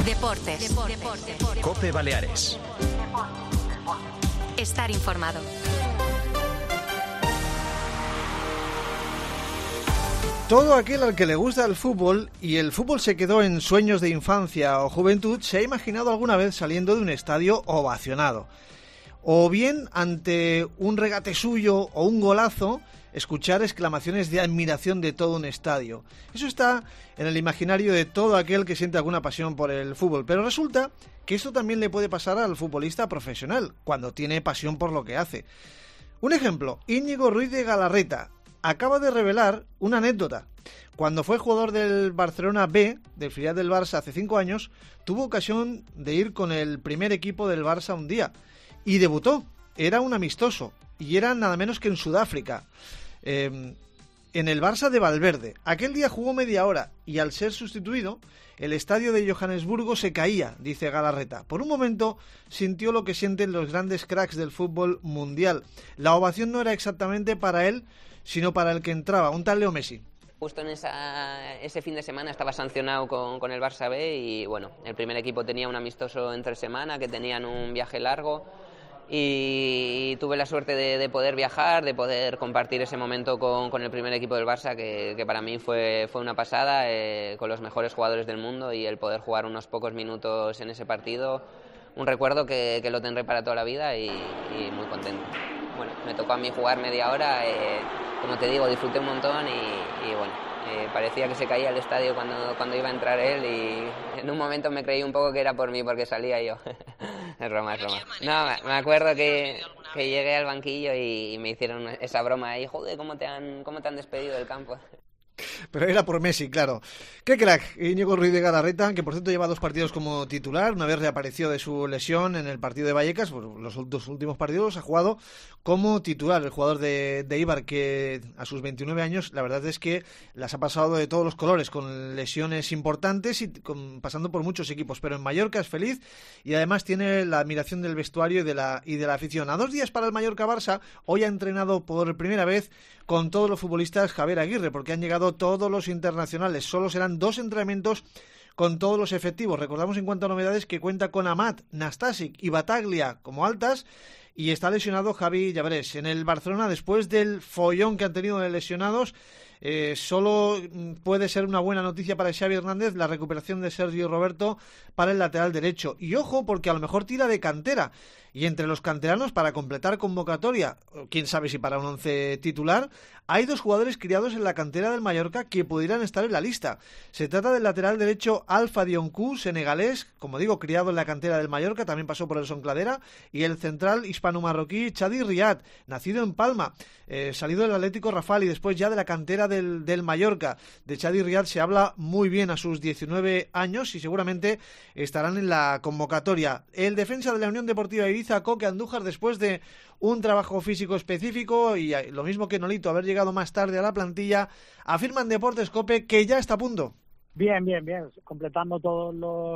Deportes. COPE Baleares. Estar informado. Todo aquel al que le gusta el fútbol y el fútbol se quedó en sueños de infancia o juventud se ha imaginado alguna vez saliendo de un estadio ovacionado. O bien ante un regate suyo o un golazo, escuchar exclamaciones de admiración de todo un estadio. Eso está en el imaginario de todo aquel que siente alguna pasión por el fútbol. Pero resulta que esto también le puede pasar al futbolista profesional, cuando tiene pasión por lo que hace. Un ejemplo, Íñigo Ruiz de Galarreta acaba de revelar una anécdota. Cuando fue jugador del Barcelona B, del filial del Barça hace 5 años, tuvo ocasión de ir con el primer equipo del Barça un día y debutó. Era un amistoso y era nada menos que en Sudáfrica, en el Barça de Valverde. Aquel día jugó media hora y al ser sustituido, el estadio de Johannesburgo se caía, dice Galarreta. Por un momento sintió lo que sienten los grandes cracks del fútbol mundial. La ovación no era exactamente para él, sino para el que entraba, un tal Leo Messi. Justo en ese fin de semana estaba sancionado con el Barça B y bueno, el primer equipo tenía un amistoso entre semana, que tenían un viaje largo y tuve la suerte de poder viajar, de poder compartir ese momento con el primer equipo del Barça, que para mí fue una pasada, con los mejores jugadores del mundo, y el poder jugar unos pocos minutos en ese partido, un recuerdo que lo tendré para toda la vida y muy contento. Bueno, me tocó a mí jugar media hora, como te digo, disfruté un montón y bueno, parecía que se caía el estadio cuando iba a entrar él y en un momento me creí un poco que era por mí porque salía yo. Es broma. No, me acuerdo que llegué al banquillo y me hicieron esa broma ahí, joder, ¿cómo te han despedido del campo? Pero era por Messi, claro. ¡Qué crack! Íñigo Ruiz de Galarreta, que por cierto lleva 2 partidos como titular. Una vez reapareció de su lesión en el partido de Vallecas, pues los 2 últimos partidos ha jugado como titular. El jugador de Eibar, que a sus 29 años, la verdad es que las ha pasado de todos los colores, con lesiones importantes y pasando por muchos equipos. Pero en Mallorca es feliz y además tiene la admiración del vestuario y de la afición. A 2 días para el Mallorca-Barça, hoy ha entrenado por primera vez con todos los futbolistas Javier Aguirre, porque han llegado todos los internacionales. Solo serán 2 entrenamientos con todos los efectivos. Recordamos en cuanto a novedades que cuenta con Amat, Nastasic y Bataglia como altas y está lesionado Javi Llabrés. En el Barcelona, después del follón que han tenido de lesionados, solo puede ser una buena noticia para Xavi Hernández la recuperación de Sergio Roberto para el lateral derecho. Y ojo, porque a lo mejor tira de cantera. Y entre los canteranos, para completar convocatoria, quién sabe si para un 11 titular, hay 2 jugadores criados en la cantera del Mallorca que pudieran estar en la lista. Se trata del lateral derecho Alpha Dioncu, senegalés, como digo, criado en la cantera del Mallorca, también pasó por el Soncladera, y el central hispano-marroquí Chadi Riad, nacido en Palma, salido del Atlético Rafal y después ya de la cantera del Mallorca. De Chadi Riad se habla muy bien a sus 19 años y seguramente estarán en la convocatoria. El defensa de la Unión Deportiva Ibiza, Coque Andújar, después de un trabajo físico específico y lo mismo que Nolito, haber llegado más tarde a la plantilla, afirma en Deportes COPE que ya está a punto. Bien, completando todos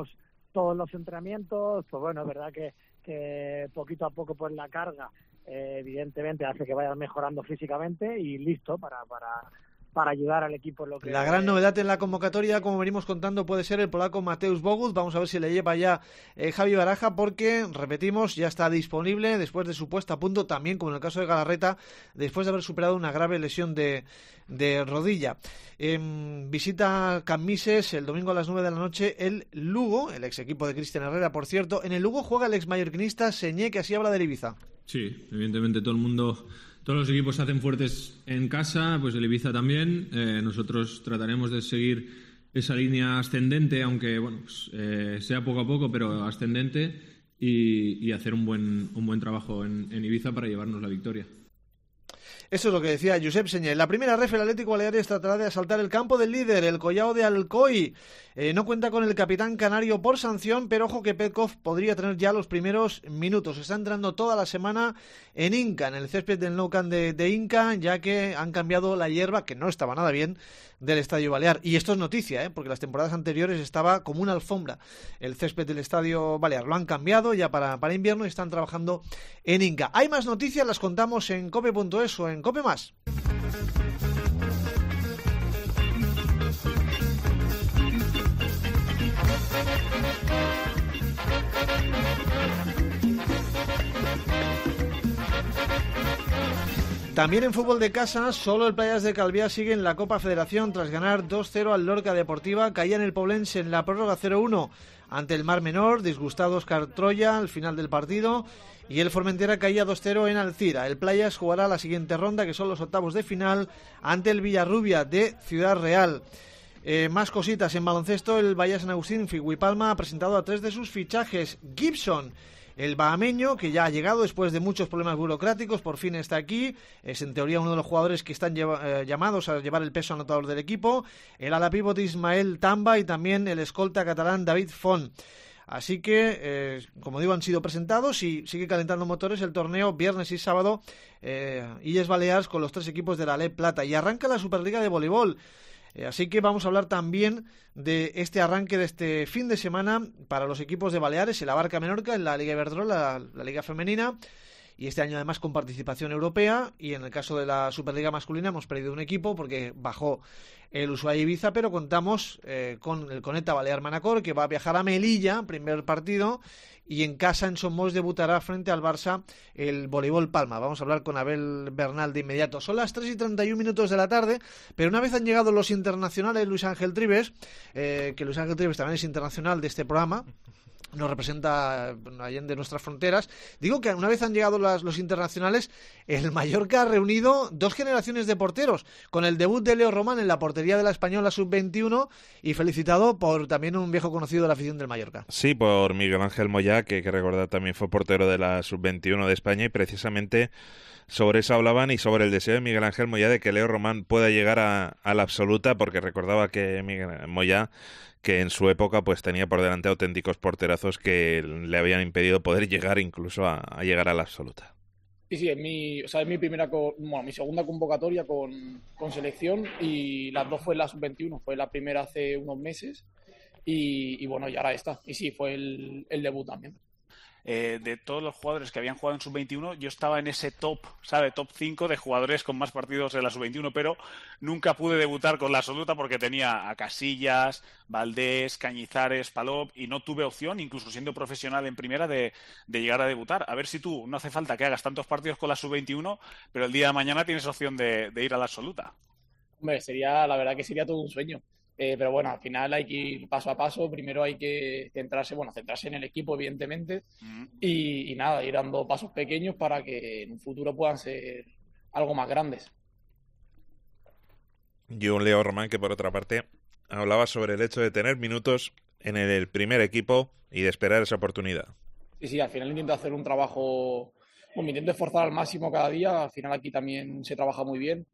los entrenamientos. Pues bueno, es verdad que poquito a poco pues la carga evidentemente hace que vayas mejorando físicamente y listo para ayudar al equipo en lo que... La gran novedad en la convocatoria, como venimos contando, puede ser el polaco Mateusz Bogut. Vamos a ver si le lleva ya Javi Baraja, porque, repetimos, ya está disponible después de su puesta a punto, también como en el caso de Galarreta, después de haber superado una grave lesión de rodilla. Visita Cammises el domingo a las 9 de la noche el Lugo, el ex equipo de Cristian Herrera, por cierto. En el Lugo juega el ex mallorquinista Señé, que así habla del Ibiza. Sí, evidentemente todos los equipos se hacen fuertes en casa, pues el Ibiza también. Nosotros trataremos de seguir esa línea ascendente, aunque bueno, pues, sea poco a poco, pero ascendente, y hacer un buen trabajo en Ibiza para llevarnos la victoria. Eso es lo que decía Josep Señé. En la primera ref, el Atlético Baleares tratará de asaltar el campo del líder, el Collao de Alcoy. No cuenta con el capitán canario por sanción, pero ojo que Petkov podría tener ya los primeros minutos. Está entrando toda la semana en Inca, en el césped del Nou Camp de Inca, ya que han cambiado la hierba, que no estaba nada bien, del Estadio Balear. Y esto es noticia, porque las temporadas anteriores estaba como una alfombra el césped del Estadio Balear. Lo han cambiado ya para invierno y están trabajando en Inca. Hay más noticias, las contamos en cope.es o en Cope Más. También en fútbol de casa, solo el Playas de Calviá sigue en la Copa Federación tras ganar 2-0 al Lorca Deportiva. Caía en el Poblense en la prórroga 0-1 ante el Mar Menor, disgustado Óscar Troya al final del partido, y el Formentera caía 2-0 en Alcira. El Playas jugará la siguiente ronda, que son los octavos de final, ante el Villarrubia de Ciudad Real. Más cositas en baloncesto. El Bahía San Agustín Figuipalma ha presentado a 3 de sus fichajes. Gibson, el bahameño, que ya ha llegado después de muchos problemas burocráticos, por fin está aquí. Es en teoría uno de los jugadores que están llamados a llevar el peso anotador del equipo. El ala pívot Ismael Tamba y también el escolta catalán David Font. Así que, como digo, han sido presentados y sigue calentando motores el torneo viernes y sábado. Illes Balears con los 3 equipos de la LEP Plata. Y arranca la Superliga de voleibol. Así que vamos a hablar también de este arranque de este fin de semana para los equipos de Baleares, el Abarca Menorca, en la Liga Iberdrola, la Liga Femenina, y este año además con participación europea. Y en el caso de la Superliga masculina hemos perdido un equipo porque bajó el Ushuaia Ibiza, pero contamos con el Coneta Balear Manacor, que va a viajar a Melilla, primer partido, y en casa en Somos debutará frente al Barça el Voleibol Palma. Vamos a hablar con Abel Bernal de inmediato. Son las 3:31 de la tarde, pero una vez han llegado los internacionales, Luis Ángel Trives, que Luis Ángel Trives también es internacional de este programa, nos representa allende nuestras fronteras. Digo que una vez han llegado los internacionales, el Mallorca ha reunido 2 generaciones de porteros, con el debut de Leo Román en la portería de la Española Sub-21 y felicitado por también un viejo conocido de la afición del Mallorca. Sí, por Miguel Ángel Moyá, que hay que recordar también fue portero de la Sub-21 de España, y precisamente sobre eso hablaban y sobre el deseo de Miguel Ángel Moyá de que Leo Román pueda llegar a la absoluta, porque recordaba que Miguel Moyá, que en su época pues tenía por delante auténticos porterazos que le habían impedido poder llegar incluso a llegar a la absoluta. Sí, es mi segunda convocatoria con selección, y las 2 fue en la Sub-21, fue la primera hace unos meses y bueno, y ahora esta, y sí, fue el debut también. De todos los jugadores que habían jugado en Sub-21, yo estaba en ese top 5 de jugadores con más partidos en la Sub-21, pero nunca pude debutar con la absoluta porque tenía a Casillas, Valdés, Cañizares, Palop, y no tuve opción, incluso siendo profesional en primera, de llegar a debutar. A ver si tú, no hace falta que hagas tantos partidos con la Sub-21, pero el día de mañana tienes opción de ir a la absoluta. Hombre, la verdad que sería todo un sueño. Pero bueno, al final hay que ir paso a paso. Primero hay que centrarse en el equipo, evidentemente, y nada, ir dando pasos pequeños para que en un futuro puedan ser algo más grandes. Y un Leo Román que, por otra parte, hablaba sobre el hecho de tener minutos en el primer equipo y de esperar esa oportunidad. Sí, al final intento hacer un trabajo, me intento esforzar al máximo cada día. Al final aquí también se trabaja muy bien.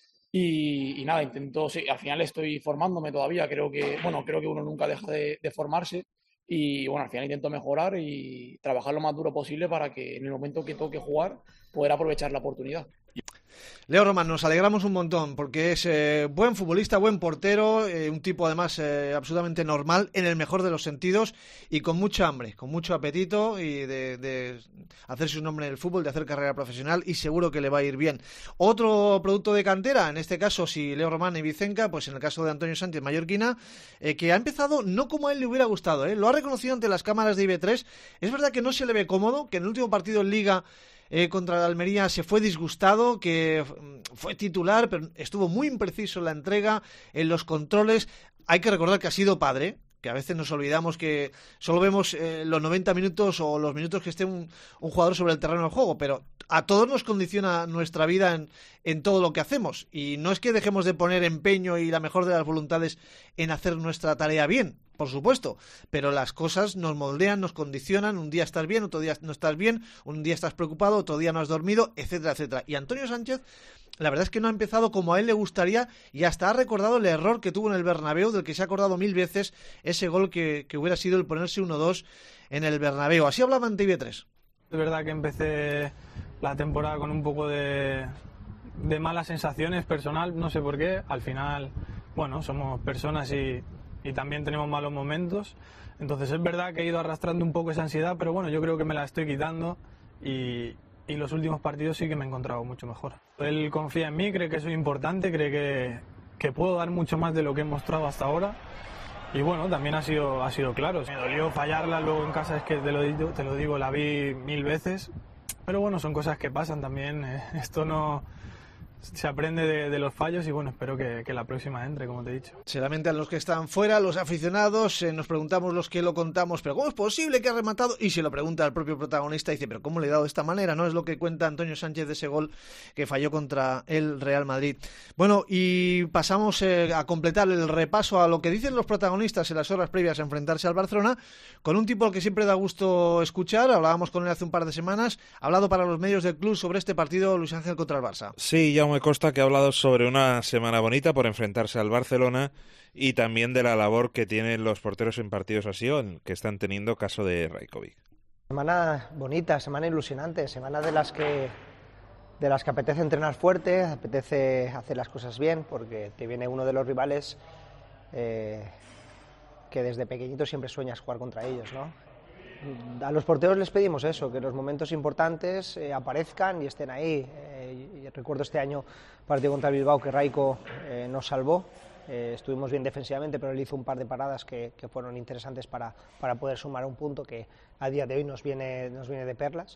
Y nada, al final estoy formándome todavía, creo que uno nunca deja de formarse, y bueno, al final intento mejorar y trabajar lo más duro posible para que en el momento que toque jugar poder aprovechar la oportunidad. Leo Román, nos alegramos un montón porque es buen futbolista, buen portero, un tipo además absolutamente normal en el mejor de los sentidos y con mucha hambre, con mucho apetito y de hacerse un nombre en el fútbol, de hacer carrera profesional, y seguro que le va a ir bien. Otro producto de cantera, en este caso si Leo Román y Vicenca, pues en el caso de Antonio Sánchez Mallorquina, que ha empezado no como a él le hubiera gustado, lo ha reconocido ante las cámaras de IB3. Es verdad que no se le ve cómodo, que en el último partido en Liga contra la Almería se fue disgustado, que fue titular, pero estuvo muy impreciso en la entrega, en los controles. Hay que recordar que ha sido padre, que a veces nos olvidamos que solo vemos los 90 minutos o los minutos que esté un jugador sobre el terreno de juego, pero a todos nos condiciona nuestra vida en todo lo que hacemos, y no es que dejemos de poner empeño y la mejor de las voluntades en hacer nuestra tarea bien, por supuesto, pero las cosas nos moldean, nos condicionan. Un día estás bien, otro día no estás bien, un día estás preocupado, otro día no has dormido, etcétera, etcétera. Y Antonio Sánchez, la verdad es que no ha empezado como a él le gustaría, y hasta ha recordado el error que tuvo en el Bernabéu, del que se ha acordado 1000 veces, ese gol que hubiera sido el ponerse 1-2 en el Bernabéu. Así hablaba en TV3. Es verdad que empecé la temporada con un poco de malas sensaciones personal, no sé por qué. Al final, bueno, somos personas y también tenemos malos momentos. Entonces es verdad que he ido arrastrando un poco esa ansiedad, pero bueno, yo creo que me la estoy quitando, y los últimos partidos sí que me he encontrado mucho mejor. Él confía en mí, cree que soy importante, cree que puedo dar mucho más de lo que he mostrado hasta ahora, y bueno, también ha sido claro. Me dolió fallarla luego en casa, es que te lo digo, la vi 1000 veces, pero bueno, son cosas que pasan también. Esto no se aprende de los fallos y bueno, espero que la próxima entre, como te he dicho. Se lamentan los que están fuera, los aficionados, nos preguntamos los que lo contamos, pero ¿cómo es posible que ha rematado? Y se lo pregunta al propio protagonista y dice, pero ¿cómo le he dado de esta manera? ¿No? Es lo que cuenta Antonio Sánchez de ese gol que falló contra el Real Madrid. Bueno, y pasamos a completar el repaso a lo que dicen los protagonistas en las horas previas a enfrentarse al Barcelona, con un tipo al que siempre da gusto escuchar. Hablábamos con él hace un par de semanas, ha hablado para los medios del club sobre este partido, Luis Ángel, contra el Barça. Sí, Jaume Costa, que ha hablado sobre una semana bonita por enfrentarse al Barcelona y también de la labor que tienen los porteros en partidos así, que están teniendo caso de Rajkovic. Semana bonita, semana ilusionante, semana de las que apetece entrenar fuerte, apetece hacer las cosas bien, porque te viene uno de los rivales que desde pequeñito siempre sueñas jugar contra ellos, ¿no? A los porteros les pedimos eso, que los momentos importantes aparezcan y estén ahí. Recuerdo este año partido contra el Bilbao que Raiko nos salvó. Estuvimos bien defensivamente, pero él hizo un par de paradas que fueron interesantes para poder sumar un punto que a día de hoy nos viene de perlas.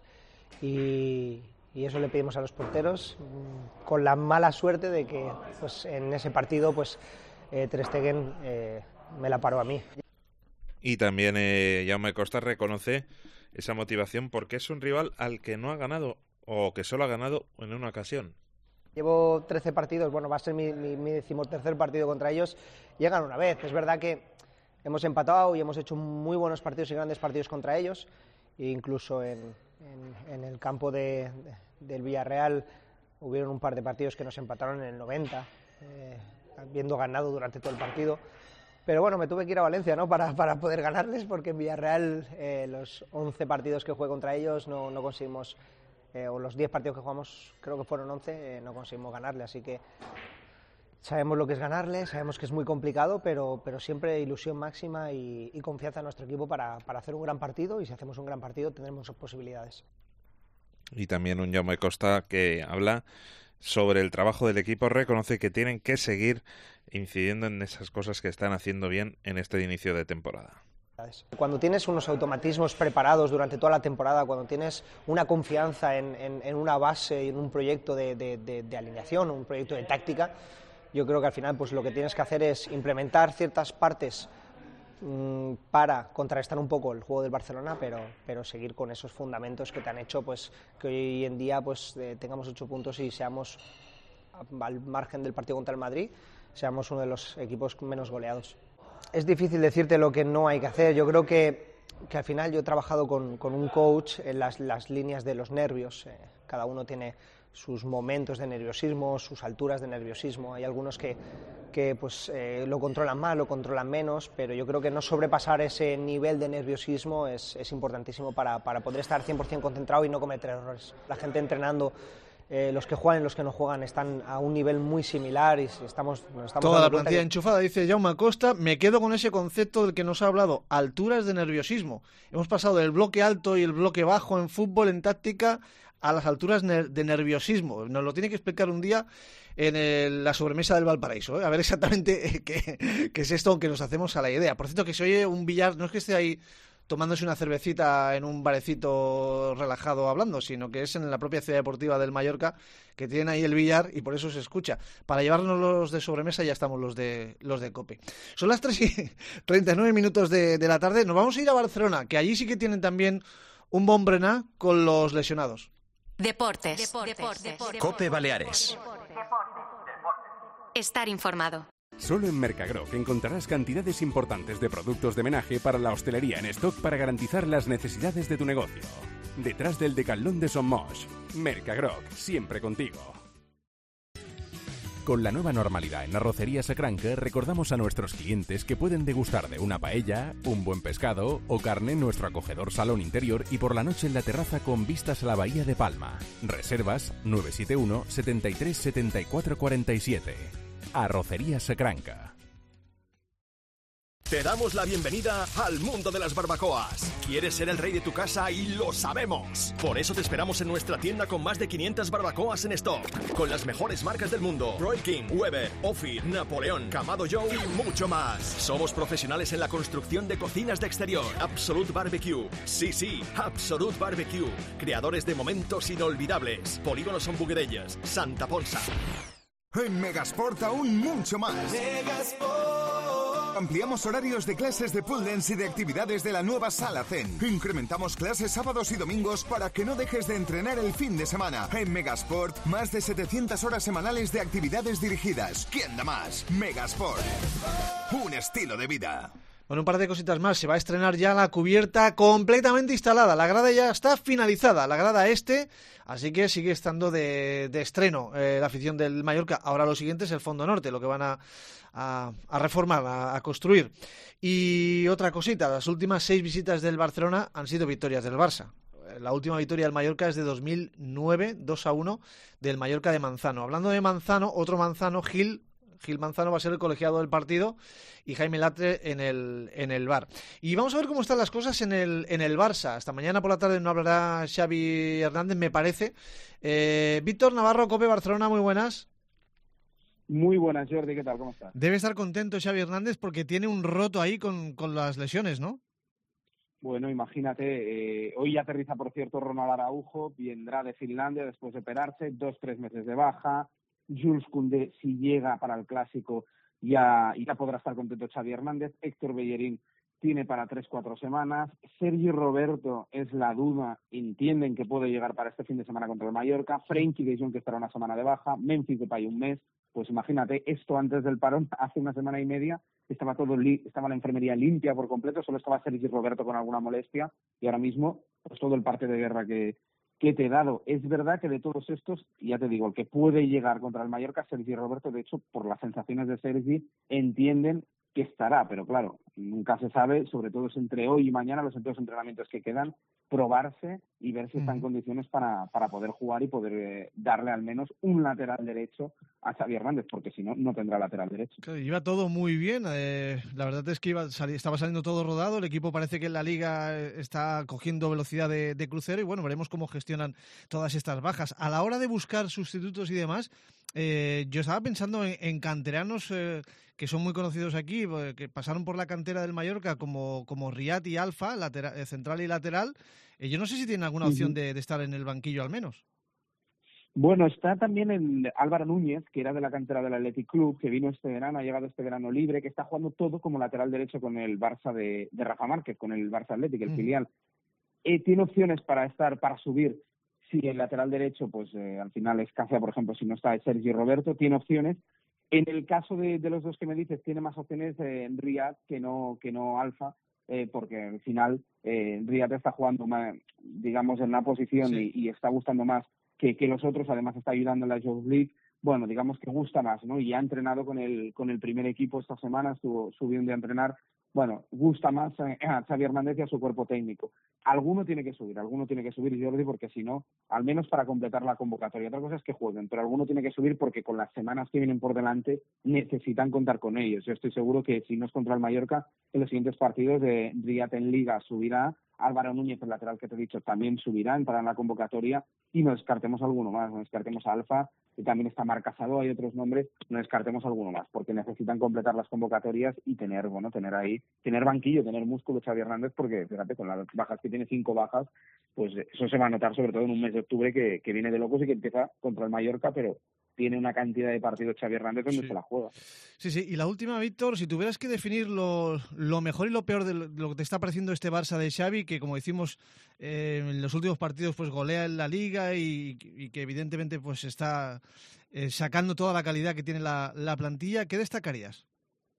Y eso le pedimos a los porteros, con la mala suerte de que pues, en ese partido pues, Ter Stegen me la paró a mí. Y también Jaume Costa reconoce esa motivación porque es un rival al que no ha ganado o que solo ha ganado en una ocasión. Llevo 13 partidos, bueno, va a ser mi 13º partido contra ellos, llegan una vez. Es verdad que hemos empatado y hemos hecho muy buenos partidos y grandes partidos contra ellos, e incluso en el campo del Villarreal hubieron un par de partidos que nos empataron en el 90, habiendo ganado durante todo el partido. Pero bueno, me tuve que ir a Valencia, ¿no? para poder ganarles, porque en Villarreal los 11 partidos que jugué contra ellos no conseguimos, o los 10 partidos que jugamos, creo que fueron 11, no conseguimos ganarle. Así que sabemos lo que es ganarle, sabemos que es muy complicado, pero siempre ilusión máxima y confianza en nuestro equipo para hacer un gran partido, y si hacemos un gran partido tendremos posibilidades. Y también un Jaume Costa que habla sobre el trabajo del equipo, reconoce que tienen que seguir incidiendo en esas cosas que están haciendo bien en este inicio de temporada. Cuando tienes unos automatismos preparados durante toda la temporada, cuando tienes una confianza en una base y en un proyecto de alineación, un proyecto de táctica, yo creo que al final pues lo que tienes que hacer es implementar ciertas partes para contrarrestar un poco el juego del Barcelona, pero seguir con esos fundamentos que te han hecho pues que hoy en día pues tengamos 8 puntos y seamos, al margen del partido contra el Madrid, seamos uno de los equipos menos goleados. Es difícil decirte lo que no hay que hacer. Yo creo que al final yo he trabajado con un coach en las líneas de los nervios. Cada uno tiene sus momentos de nerviosismo, sus alturas de nerviosismo. Hay algunos que pues, lo controlan más, lo controlan menos, pero yo creo que no sobrepasar ese nivel de nerviosismo es importantísimo para poder estar 100% concentrado y no cometer errores. La gente entrenando, los que juegan y los que no juegan están a un nivel muy similar y estamos toda la plantilla enchufada, dice Jaume Costa. Me quedo con ese concepto del que nos ha hablado, alturas de nerviosismo. Hemos pasado del bloque alto y el bloque bajo en fútbol, en táctica, a las alturas de nerviosismo. Nos lo tiene que explicar un día en la sobremesa del Valparaíso, a ver exactamente qué es esto, aunque nos hacemos a la idea. Por cierto, que se oye un billar, no es que esté ahí tomándose una cervecita en un barecito relajado hablando, sino que es en la propia ciudad deportiva del Mallorca, que tienen ahí el billar y por eso se escucha. Para llevarnos los de sobremesa ya estamos los de COPE. Son las 3:39 de la tarde. Nos vamos a ir a Barcelona, que allí sí que tienen también un bon berenar con los lesionados. Deportes. COPE Baleares. Estar informado. Solo en Mercagroc encontrarás cantidades importantes de productos de menaje para la hostelería en stock para garantizar las necesidades de tu negocio. Detrás del Decathlon de Somos. Mercagroc, siempre contigo. Con la nueva normalidad en Arrocería Sacranca, recordamos a nuestros clientes que pueden degustar de una paella, un buen pescado o carne en nuestro acogedor salón interior y por la noche en la terraza con vistas a la bahía de Palma. Reservas 971 73 74 47. Arrocería Sacranca. Te damos la bienvenida al mundo de las barbacoas. ¿Quieres ser el rey de tu casa? Y lo sabemos. Por eso te esperamos en nuestra tienda con más de 500 barbacoas en stock. Con las mejores marcas del mundo. Roy King, Weber, Ophir, Napoleón, Kamado Joe y mucho más. Somos profesionales en la construcción de cocinas de exterior. Absolute Barbecue. Sí, Absolute Barbecue. Creadores de momentos inolvidables. Polígono Son Buguerellas, Santa Ponsa. En Megasport aún mucho más. Ampliamos horarios de clases de pool dance y de actividades de la nueva Sala Zen. Incrementamos clases sábados y domingos para que no dejes de entrenar el fin de semana. En Megasport, más de 700 horas semanales de actividades dirigidas. ¿Quién da más? Megasport. Un estilo de vida. Bueno, un par de cositas más. Se va a estrenar ya la cubierta completamente instalada. La grada ya está finalizada, la grada este, así que sigue estando de estreno la afición del Mallorca. Ahora lo siguiente es el fondo norte, lo que van a reformar, a construir. Y otra cosita, las últimas 6 visitas del Barcelona han sido victorias del Barça. La última victoria del Mallorca es de 2009, 2-1 del Mallorca de Manzano. Hablando de Manzano, otro Manzano, Gil Manzano va a ser el colegiado del partido y Jaime Latre en el VAR. Y vamos a ver cómo están las cosas en el Barça. Hasta mañana por la tarde no hablará Xavi Hernández, me parece. Víctor Navarro, COPE Barcelona, muy buenas. Muy buenas, Jordi, ¿qué tal? ¿Cómo estás? Debe estar contento Xavi Hernández porque tiene un roto ahí con las lesiones, ¿no? Bueno, imagínate, hoy aterriza, por cierto, Ronald Araujo, vendrá de Finlandia después de operarse, 2-3 meses de baja. Jules Koundé, si llega para el Clásico, ya podrá estar contento Xavi Hernández. Héctor Bellerín tiene para 3-4 semanas. Sergi Roberto es la duda, entienden que puede llegar para este fin de semana contra el Mallorca. Frenkie de Jong, que estará una semana de baja. Memphis Depay un mes. Pues imagínate, esto antes del parón, hace una semana y media, estaba la enfermería limpia por completo, solo estaba Sergi Roberto con alguna molestia, y ahora mismo, pues todo el parte de guerra que te he dado. Es verdad que de todos estos, ya te digo, el que puede llegar contra el Mallorca es Sergi Roberto. De hecho, por las sensaciones de Sergi, entienden que estará, pero claro, nunca se sabe, sobre todo es entre hoy y mañana, los 2 entrenamientos que quedan, probarse y ver si está en condiciones para poder jugar y poder darle al menos un lateral derecho a Xavi Hernández, porque si no, no tendrá lateral derecho. Claro, iba todo muy bien, la verdad es que estaba saliendo todo rodado, el equipo parece que en la Liga está cogiendo velocidad de crucero y bueno, veremos cómo gestionan todas estas bajas. A la hora de buscar sustitutos y demás, yo estaba pensando en canteranos que son muy conocidos aquí, que pasaron por la cantera del Mallorca como Riyad y Alfa, central y lateral. Yo no sé si tienen alguna opción de estar en el banquillo al menos. Bueno, está también el Álvaro Núñez, que era de la cantera del Athletic Club, que vino este verano, ha llegado este verano libre, que está jugando todo como lateral derecho con el Barça de Rafa Márquez, con el Barça Athletic, el filial. Tiene opciones para subir. Si el lateral derecho, pues al final escasea, por ejemplo, si no está Sergi Roberto, tiene opciones. En el caso de los dos que me dices, tiene más opciones Riyad que no Alfa, porque al final Riyad está jugando más, digamos, en una posición y está gustando más que los otros. Además está ayudando en la Youth League. Bueno, digamos que gusta más, ¿no? Y ha entrenado con el primer equipo esta semana, subió un día a entrenar. Bueno, gusta más a Xavi Hernández y a su cuerpo técnico. Alguno tiene que subir, Jordi, porque si no, al menos para completar la convocatoria. Otra cosa es que jueguen, pero alguno tiene que subir porque con las semanas que vienen por delante necesitan contar con ellos. Yo estoy seguro que si no es contra el Mallorca, en los siguientes partidos de Riyad en Liga subirá, Álvaro Núñez, el lateral que te he dicho, también subirá, entrará en la convocatoria y no descartemos alguno más, no descartemos a Alfa, y también está Marc Casado, hay otros nombres, no descartemos alguno más, porque necesitan completar las convocatorias y tener banquillo, tener músculo Xavi Hernández, porque fíjate, con las bajas que tiene, 5 bajas, pues eso se va a notar sobre todo en un mes de octubre que viene de locos y que empieza contra el Mallorca, pero tiene una cantidad de partidos Xavi Hernández donde se la juega. Sí, y la última, Víctor, si tuvieras que definir lo mejor y lo peor de lo que te está pareciendo este Barça de Xavi, que como decimos en los últimos partidos pues golea en la Liga y que evidentemente pues está sacando toda la calidad que tiene la plantilla, ¿qué destacarías?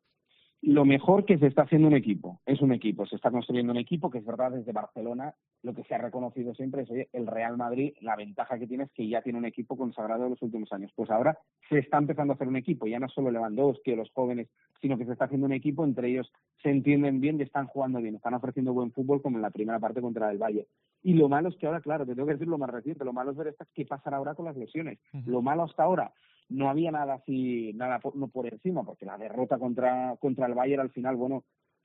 Lo mejor que se está haciendo un equipo, se está construyendo un equipo, que es verdad, desde Barcelona lo que se ha reconocido siempre es, oye, el Real Madrid, la ventaja que tiene es que ya tiene un equipo consagrado en los últimos años. Pues ahora se está empezando a hacer un equipo, ya no solo Lewandowski, los jóvenes, sino que se está haciendo un equipo, entre ellos se entienden bien y están jugando bien, están ofreciendo buen fútbol como en la primera parte contra el Valle. Y lo malo es que ahora, claro, te tengo que decir lo más reciente, lo malo es ver qué pasará ahora con las lesiones. Lo malo hasta ahora, no había nada así, no por encima, porque la derrota contra el Bayern al final, bueno,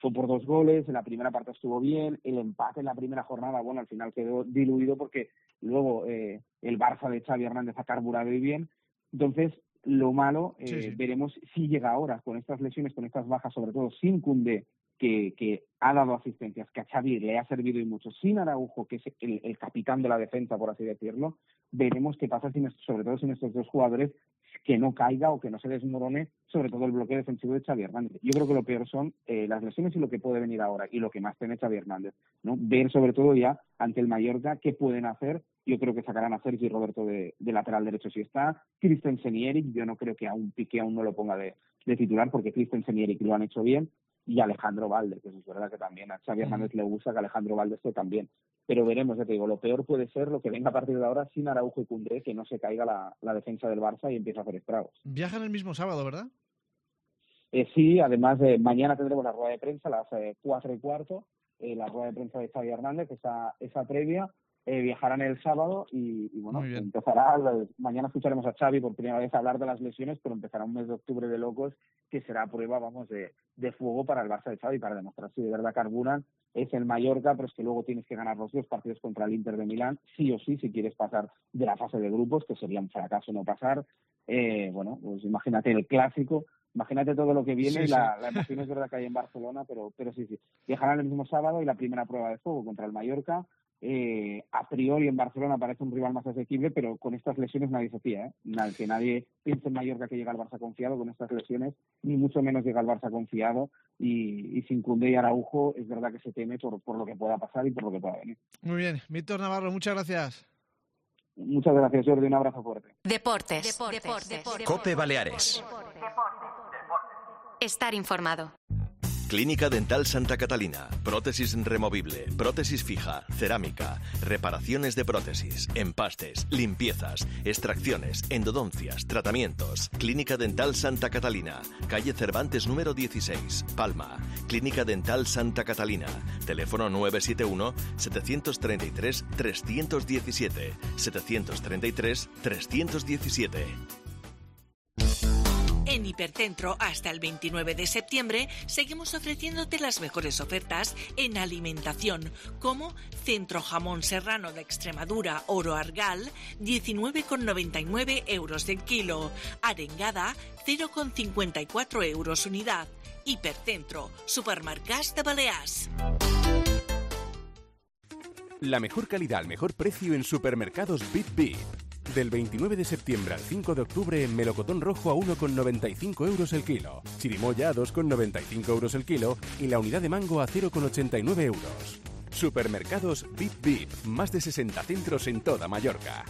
fue por 2 goles, en la primera parte estuvo bien, el empate en la primera jornada, bueno, al final quedó diluido porque luego el Barça de Xavi Hernández ha carburado y bien. Entonces, lo malo, veremos si llega ahora con estas lesiones, con estas bajas, sobre todo sin Koundé, que ha dado asistencias, que a Xavi le ha servido y mucho, sin Araujo, que es el capitán de la defensa, por así decirlo. Veremos qué pasa, sobre todo sin estos 2 jugadores, que no caiga o que no se desmorone, sobre todo el bloqueo defensivo de Xavi Hernández. Yo creo que lo peor son las lesiones y lo que puede venir ahora, y lo que más teme Xavi Hernández, ¿no? Ver sobre todo ya ante el Mallorca qué pueden hacer. Yo creo que sacarán a Sergi Roberto de lateral derecho si está, Christensen y Eric, yo no creo que Piqué aún no lo ponga de titular, porque Christensen y Eric lo han hecho bien, y Alejandro Valde, que es verdad que también a Xavi Hernández le gusta que Alejandro Valde esté también. Pero veremos, ya te digo, lo peor puede ser lo que venga a partir de ahora sin Araujo y Koundé, que no se caiga la defensa del Barça y empiece a hacer estragos. Viajan el mismo sábado, ¿verdad? Sí, además mañana tendremos la rueda de prensa a las 4:15, la rueda de prensa de Xavi Hernández, esa previa. Viajarán el sábado y bueno, empezará. Mañana escucharemos a Xavi por primera vez hablar de las lesiones, pero empezará un mes de octubre de locos que será prueba, de fuego para el Barça de Xavi, para demostrar si de verdad carburan. Es el Mallorca, pero es que luego tienes que ganar los 2 partidos contra el Inter de Milán, sí o sí, si quieres pasar de la fase de grupos, que sería un fracaso no pasar. Bueno, pues imagínate el clásico, imagínate todo lo que viene. La emoción es verdad que hay en Barcelona, pero sí. Viajarán el mismo sábado y la primera prueba de fuego contra el Mallorca. A priori en Barcelona parece un rival más asequible, pero con estas lesiones nadie se fía, que nadie piense en Mallorca que llega el Barça confiado con estas lesiones, ni mucho menos llega el Barça confiado, y sin Koundé y Araujo es verdad que se teme por lo que pueda pasar y por lo que pueda venir. Muy bien, Víctor Navarro, muchas gracias. Muchas gracias, Jordi, un abrazo fuerte. Deportes. COPE Baleares. Estar informado. Clínica Dental Santa Catalina. Prótesis removible, prótesis fija, cerámica, reparaciones de prótesis, empastes, limpiezas, extracciones, endodoncias, tratamientos. Clínica Dental Santa Catalina. Calle Cervantes número 16, Palma. Clínica Dental Santa Catalina. Teléfono 971-733-317. 733-317. En Hipercentro, hasta el 29 de septiembre, seguimos ofreciéndote las mejores ofertas en alimentación, como centro jamón serrano de Extremadura Oro Argal, 19,99 euros el kilo. Arengada, 0,54 euros unidad. Hipercentro, supermercats de Balears. La mejor calidad al mejor precio en supermercados Bip Bip. Del 29 de septiembre al 5 de octubre, melocotón rojo a 1,95 euros el kilo, chirimoya a 2,95 euros el kilo y la unidad de mango a 0,89 euros. Supermercados Bip Bip, más de 60 centros en toda Mallorca.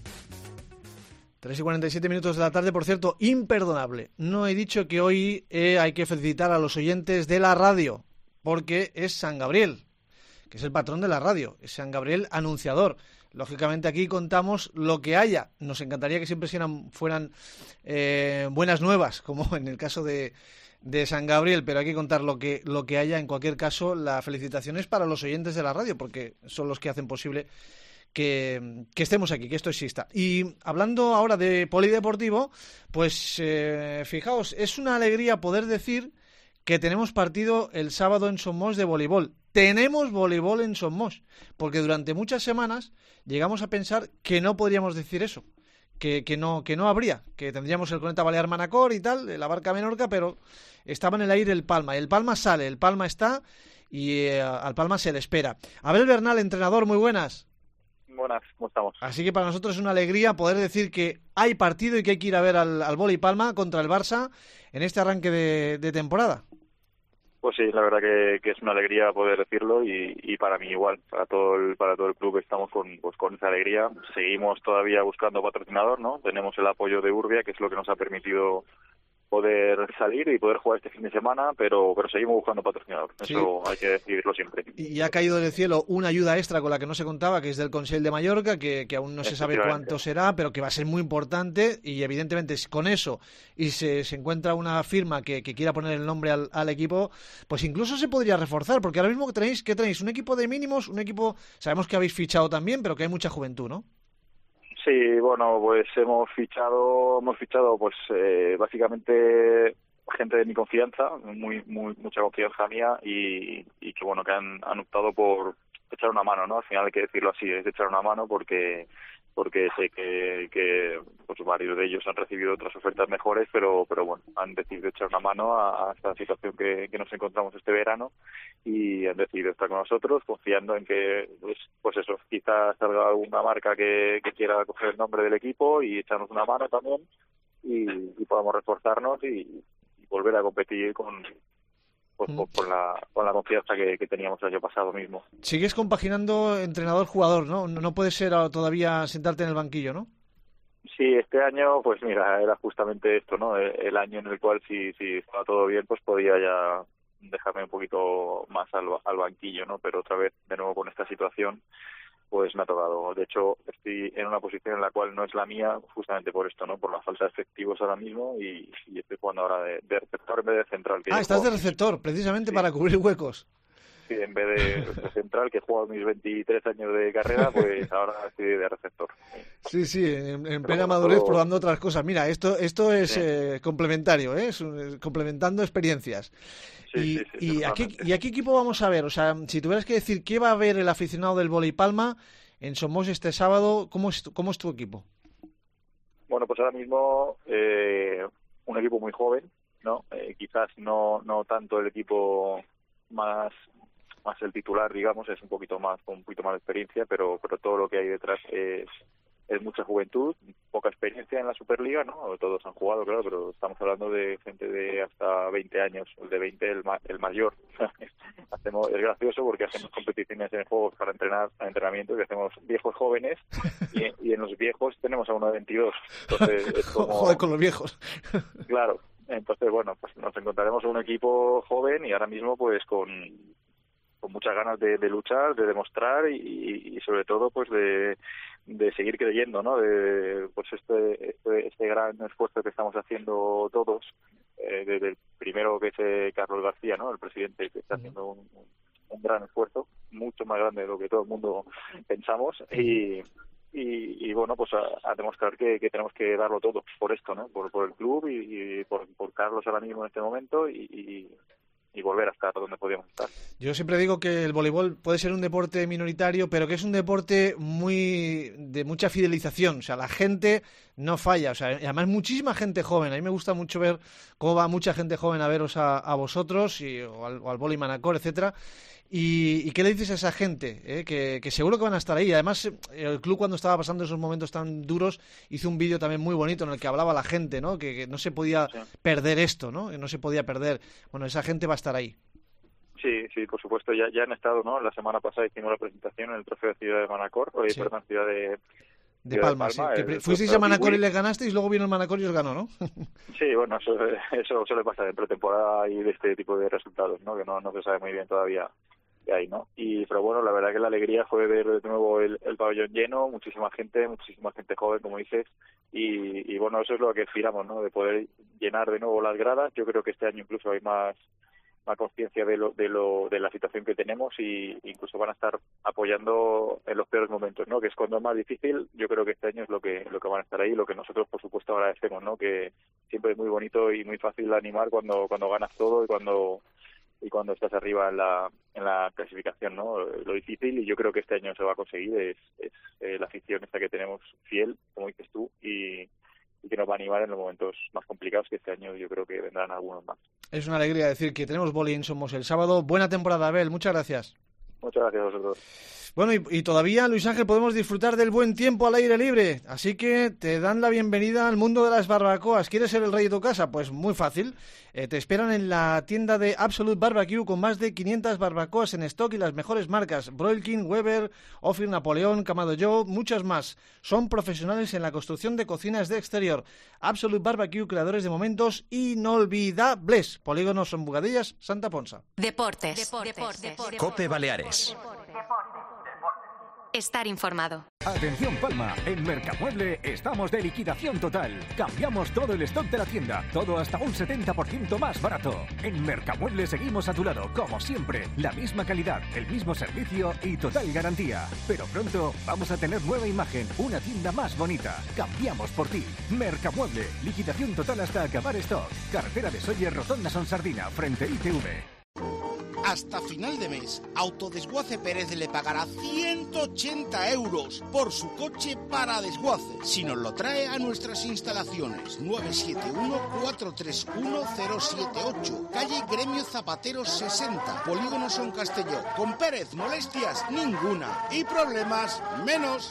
3:47 de la tarde, por cierto, imperdonable. No he dicho que hoy hay que felicitar a los oyentes de la radio, porque es San Gabriel, que es el patrón de la radio, es San Gabriel anunciador. Lógicamente aquí contamos lo que haya. Nos encantaría que siempre fueran buenas nuevas, como en el caso de San Gabriel, pero hay que contar lo que haya. En cualquier caso, la felicitación es para los oyentes de la radio, porque son los que hacen posible que estemos aquí, que esto exista. Y hablando ahora de polideportivo, pues fijaos, es una alegría poder decir que tenemos partido el sábado en Somos de voleibol. Tenemos voleibol en Somos, porque durante muchas semanas llegamos a pensar que no podríamos decir eso, que no habría, que tendríamos el Coneta Balear Manacor y tal, la Barca Menorca, pero estaba en el aire el Palma. El Palma sale, el Palma está y al Palma se le espera. Abel Bernal, entrenador, muy buenas. Buenas, ¿cómo estamos? Así que para nosotros es una alegría poder decir que hay partido y que hay que ir a ver al Vóley Palma contra el Barça en este arranque de temporada. Pues sí, la verdad que es una alegría poder decirlo y para mí igual, para todo el club estamos con esa alegría. Seguimos todavía buscando patrocinador, ¿no? Tenemos el apoyo de Urbia, que es lo que nos ha permitido poder salir y poder jugar este fin de semana, pero seguimos buscando patrocinador. Sí. Eso hay que decidirlo siempre. Y ha caído del cielo una ayuda extra con la que no se contaba, que es del Consell de Mallorca, que aún no se sabe cuánto será, pero que va a ser muy importante, y evidentemente con eso, y se encuentra una firma que quiera poner el nombre al equipo, pues incluso se podría reforzar, porque ahora mismo ¿qué tenéis? Un equipo de mínimos, un equipo, sabemos que habéis fichado también, pero que hay mucha juventud, ¿no? Sí, bueno, pues hemos fichado pues básicamente gente de mi confianza, mucha confianza mía y que bueno, que han optado por echar una mano, ¿no? Al final hay que decirlo así, es de echar una mano porque sé que pues varios de ellos han recibido otras ofertas mejores, pero bueno, han decidido echar una mano a esta situación que nos encontramos este verano y han decidido estar con nosotros, confiando en que, pues eso, quizás salga alguna marca que quiera coger el nombre del equipo y echarnos una mano también y podamos reforzarnos y volver a competir con la confianza que teníamos el año pasado mismo. Sigues compaginando entrenador-jugador, ¿no? No puede ser todavía sentarte en el banquillo, ¿no? Sí, este año, pues mira, era justamente esto, ¿no? El año en el cual si estaba todo bien, pues podía ya dejarme un poquito más al banquillo, ¿no? Pero otra vez, de nuevo con esta situación, pues me ha tocado. De hecho, estoy en una posición en la cual no es la mía, justamente por esto, ¿no? Por la falta de efectivos ahora mismo y estoy jugando ahora de receptor en vez de central. Estás de receptor, precisamente para cubrir huecos. Sí, en vez de central, que he jugado mis 23 años de carrera, pues ahora estoy de receptor. Sí, en plena madurez probando otras cosas. Mira, esto es complementario, ¿eh? Complementando experiencias. ¿Y a qué equipo vamos a ver? O sea, si tuvieras que decir qué va a ver el aficionado del Vóley Palma en Somos este sábado, ¿cómo es tu equipo? Bueno, pues ahora mismo un equipo muy joven, ¿no? Quizás no tanto el equipo más el titular, digamos, es un poquito más con un poquito más de experiencia, pero todo lo que hay detrás es mucha juventud, poca experiencia en la Superliga, ¿no? Todos han jugado, claro, pero estamos hablando de gente de hasta 20 años, el de 20 el mayor. Es gracioso porque hacemos competiciones en juegos para entrenamiento y hacemos viejos jóvenes y en los viejos tenemos a uno de 22. Entonces es como... Joder, con los viejos. Claro. Entonces, bueno, pues nos encontraremos un equipo joven y ahora mismo pues con muchas ganas de luchar, de demostrar y sobre todo pues de seguir creyendo, ¿no? De pues este gran esfuerzo que estamos haciendo todos, desde el primero que es Carlos García, ¿no? El presidente, que está haciendo un gran esfuerzo, mucho más grande de lo que todo el mundo pensamos y bueno, pues a demostrar que tenemos que darlo todo por esto, ¿no? Por el club y por Carlos ahora mismo en este momento y volver a estar donde podíamos estar. Yo siempre digo que el voleibol puede ser un deporte minoritario, pero que es un deporte de mucha fidelización. O sea, la gente no falla. O sea, y además muchísima gente joven. A mí me gusta mucho ver cómo va mucha gente joven a veros a vosotros o al Vóley Manacor, etcétera. ¿Y qué le dices a esa gente? Que seguro que van a estar ahí. Además, el club cuando estaba pasando esos momentos tan duros hizo un vídeo también muy bonito en el que hablaba la gente, ¿no? Que no se podía perder esto, ¿no? Que no se podía perder. Bueno, esa gente va a estar ahí. Sí, por supuesto. Ya han estado, ¿no? La semana pasada hicimos la presentación en el Trofeo de Ciudad de Manacor, perdón, Ciudad de Palma. Sí. Fuisteis a Manacor y les ganasteis, luego vino el Manacor y os ganó, ¿no? Sí, bueno, eso suele pasar en pretemporada y de este tipo de resultados, ¿no? Que no se sabe muy bien todavía que hay, ¿no? Pero bueno, la verdad que la alegría fue ver de nuevo el pabellón lleno, muchísima gente joven, como dices, y bueno, eso es lo que aspiramos, ¿no? De poder llenar de nuevo las gradas. Yo creo que este año incluso hay más conciencia de la situación que tenemos y incluso van a estar apoyando en los peores momentos, ¿no? Que es cuando es más difícil. Yo creo que este año es lo que van a estar ahí, lo que nosotros por supuesto agradecemos, ¿no? Que siempre es muy bonito y muy fácil animar cuando ganas todo y cuando estás arriba en la clasificación, ¿no? Lo difícil, y yo creo que este año se va a conseguir, es la afición esta que tenemos fiel, como dices tú, y que nos va a animar en los momentos más complicados, que este año yo creo que vendrán algunos más. Es una alegría decir que tenemos Vóley en Somos el sábado. Buena temporada, Abel, muchas gracias. Muchas gracias a vosotros. Bueno, y todavía, Luis Ángel, podemos disfrutar del buen tiempo al aire libre, así que te dan la bienvenida al mundo de las barbacoas. ¿Quieres ser el rey de tu casa? Pues muy fácil. Te esperan en la tienda de Absolute Barbecue con más de 500 barbacoas en stock y las mejores marcas: Broil King, Weber, Ofir, Napoleón, Kamado Joe, muchas más. Son profesionales en la construcción de cocinas de exterior. Absolute Barbecue, creadores de momentos inolvidables. Polígonos en Bugadillas, Santa Ponsa. Deportes. Cope Baleares. Estar informado. Atención Palma, en Mercamueble estamos de liquidación total. Cambiamos todo el stock de la tienda, todo hasta un 70% más barato. En Mercamueble seguimos a tu lado, como siempre. La misma calidad, el mismo servicio y total garantía. Pero pronto vamos a tener nueva imagen, una tienda más bonita. Cambiamos por ti. Mercamueble, liquidación total hasta acabar stock. Carretera de Soller, Rotonda Son Sardina, frente ITV. Hasta final de mes, Autodesguace Pérez le pagará 180 euros por su coche para desguace, si nos lo trae a nuestras instalaciones. 971-431-078, calle Gremio Zapateros 60, Polígono Son Castelló. Con Pérez, molestias ninguna y problemas menos.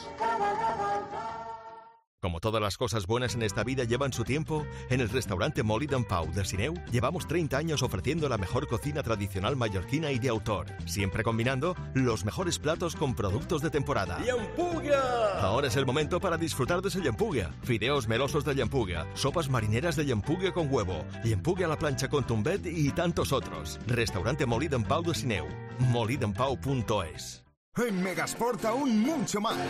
Como todas las cosas buenas en esta vida llevan su tiempo, en el restaurante Molí d'en Pau de Sineu llevamos 30 años ofreciendo la mejor cocina tradicional mallorquina y de autor, siempre combinando los mejores platos con productos de temporada. ¡Llampuga! Ahora es el momento para disfrutar de ese llampuga. Fideos melosos de llampuga, sopas marineras de llampuga con huevo, llampuga a la plancha con tumbet y tantos otros. Restaurante Molí d'en Pau de Sineu. molid'enpau.es. En Megasport aún mucho más.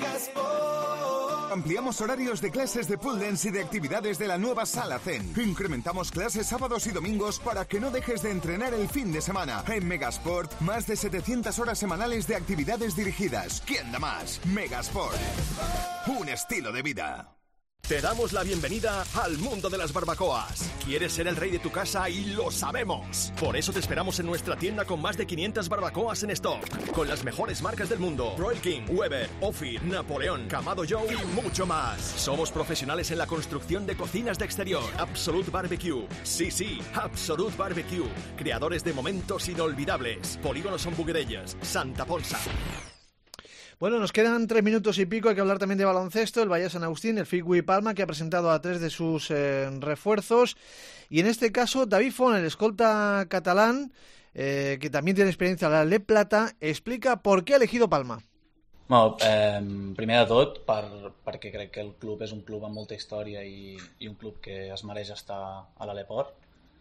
Ampliamos horarios de clases de pool dance y de actividades de la nueva Sala Zen. Incrementamos clases sábados y domingos para que no dejes de entrenar el fin de semana. En Megasport, más de 700 horas semanales de actividades dirigidas. ¿Quién da más? Megasport. Un estilo de vida. Te damos la bienvenida al mundo de las barbacoas. ¿Quieres ser el rey de tu casa? Y lo sabemos. Por eso te esperamos en nuestra tienda con más de 500 barbacoas en stock, con las mejores marcas del mundo: Royal King, Weber, Ophir, Napoleón, Kamado Joe y mucho más. Somos profesionales en la construcción de cocinas de exterior. Absolute Barbecue. Sí, Absolute Barbecue. Creadores de momentos inolvidables. Polígono Son Buguerelles, Santa Ponsa. Bueno, nos quedan 3 minutos y pico, hay que hablar también de baloncesto, el Valle San Agustín, el Figui Palma, que ha presentado a 3 de sus refuerzos, y en este caso David Font, el escolta catalán, que también tiene experiencia en la Le Plata, explica por qué ha elegido Palma. Bueno, primer de tot, perquè crec que el club és un club amb molta història i un club que es mereix estar a l'Aleport,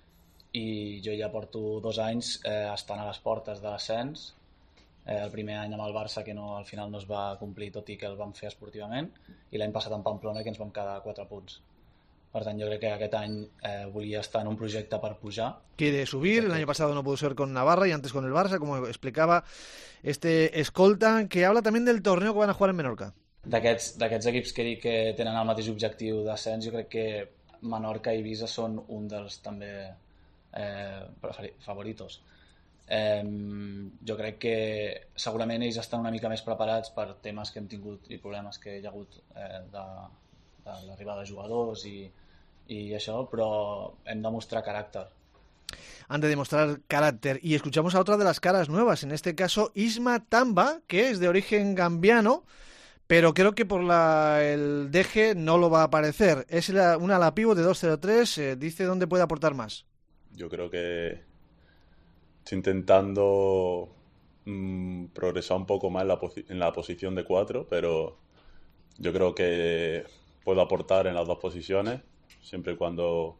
i jo ja porto 2 anys estant a les portes de l'ascens. El primer any amb el Barça, que al final no es va complir, tot i que el vam fer esportivament, i l'any passat en Pamplona, que ens vam quedar 4 punts. Per tant, jo crec que aquest any volia estar en un projecte per pujar. Quiere subir, el año pasado no pudo ser con Navarra y antes con el Barça, como explicaba este escolta, que habla también del torneo que van a jugar en Menorca. D'aquests equips que dic que tenen el mateix objectiu d'ascens, jo crec que Menorca i Ibiza són un dels també favoritos. Jo crec que segurament ells estan una mica més preparats per temes que hem tingut i problemes que hi ha hagut de l'arribada de jugadors i això, però hem de mostrar carácter. Han de demostrar carácter. Y escuchamos a otra de las caras nuevas, en este caso Isma Tamba, que es de origen gambiano, pero creo que por el deje no lo va a aparecer. Es una ala pívot de 2.03, dice dónde puede aportar más. Yo creo que estoy intentando progresar un poco más en la posición de 4, pero yo creo que puedo aportar en las 2 posiciones, siempre y cuando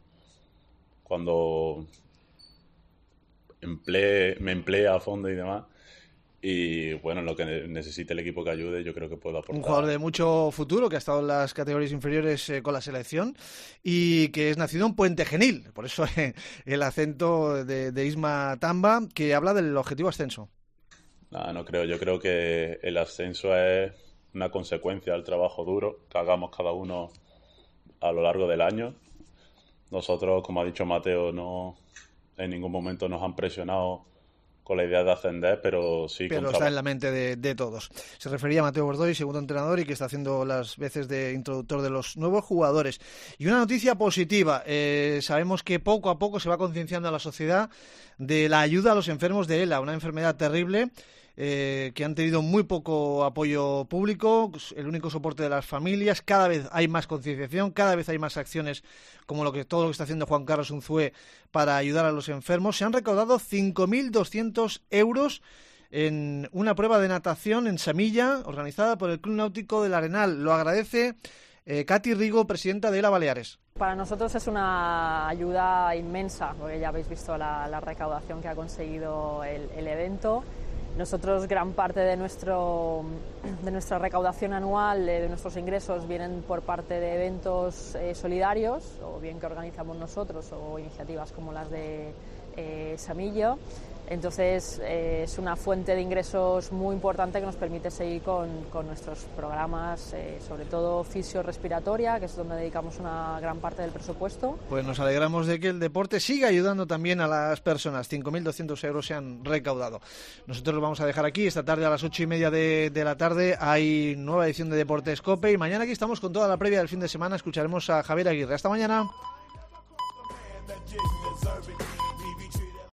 me emplee a fondo y demás. Y bueno, en lo que necesite el equipo que ayude, yo creo que puedo aportar. Un jugador de mucho futuro que ha estado en las categorías inferiores con la selección y que es nacido en Puente Genil, por eso el acento de Isma Tamba, que habla del objetivo ascenso. No creo, yo creo que el ascenso es una consecuencia del trabajo duro que hagamos cada uno a lo largo del año. Nosotros, como ha dicho Mateo, no en ningún momento nos han presionado con la idea de ascender, pero sí... Pero está en la mente de todos. Se refería a Mateo Bordoy, segundo entrenador, y que está haciendo las veces de introductor de los nuevos jugadores. Y una noticia positiva. Sabemos que poco a poco se va concienciando a la sociedad de la ayuda a los enfermos de ELA, una enfermedad terrible que han tenido muy poco apoyo público, el único soporte de las familias. Cada vez hay más concienciación, cada vez hay más acciones como todo lo que está haciendo Juan Carlos Unzué para ayudar a los enfermos. Se han recaudado 5.200 euros en una prueba de natación en Samilla, organizada por el Club Náutico del Arenal. Lo agradece Katy Rigo, presidenta de ELA Baleares. Para nosotros es una ayuda inmensa, porque ya habéis visto la recaudación que ha conseguido el evento. Nosotros, gran parte de nuestra recaudación anual, de nuestros ingresos, vienen por parte de eventos solidarios, o bien que organizamos nosotros, o iniciativas como las de Samillo. Entonces es una fuente de ingresos muy importante que nos permite seguir con nuestros programas, sobre todo fisio-respiratoria, que es donde dedicamos una gran parte del presupuesto. Pues nos alegramos de que el deporte siga ayudando también a las personas. 5.200 euros se han recaudado. Nosotros lo vamos a dejar aquí. Esta tarde a las 8:30 de la tarde hay nueva edición de Deportes COPE, y mañana aquí estamos con toda la previa del fin de semana. Escucharemos a Javier Aguirre. Hasta mañana.